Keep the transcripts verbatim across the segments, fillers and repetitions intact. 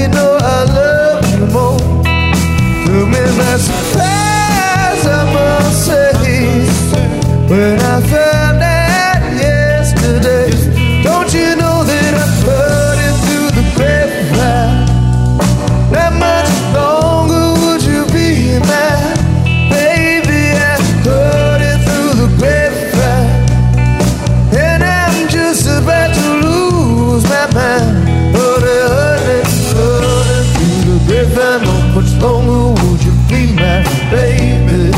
you know I love you more. Took me by surprise, I must say, when I found out yesterday. Don't you know that I heard it through the grapevine? That much longer would you be mine? Baby, I heard it through the grapevine, and I'm just about to lose my mind. Heard it, heard it, heard it through the grapevine. How much longer would you be my baby?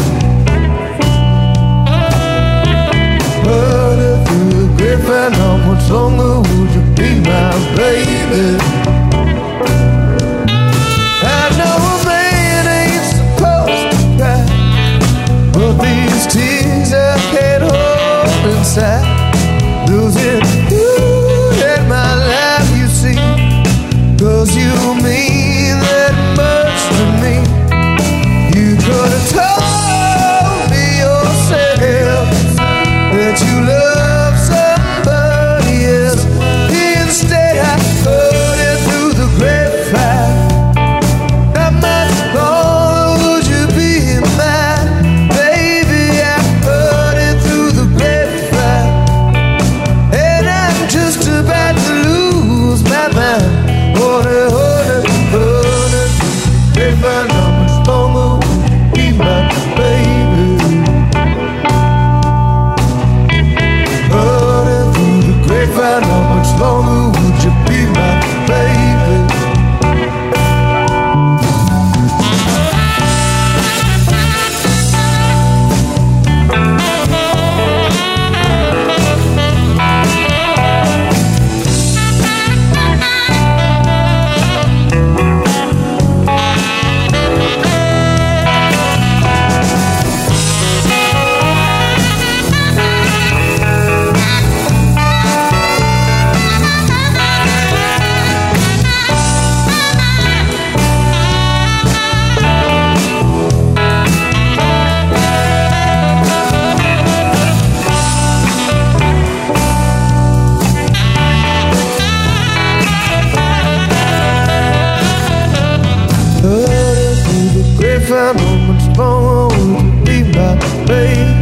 Heard it through the grapevine. How much longer would you be my baby? I know a man ain't supposed to cry, but these tears I can't hold inside. Losing you in my life, you see, 'cause you mean that much to me. You could have told me yourself that you love somebody else. Instead I heard it through the grapevine. How much longer would you be mine? Baby, I heard it through the grapevine, and I'm just about to lose my mind. Hold it, hold it, hold it, grapevine. How much longer would you be my baby? Hold it through the grapevine. How much longer would you be my baby? Heard it through the grapevine. How much longer would you be my baby?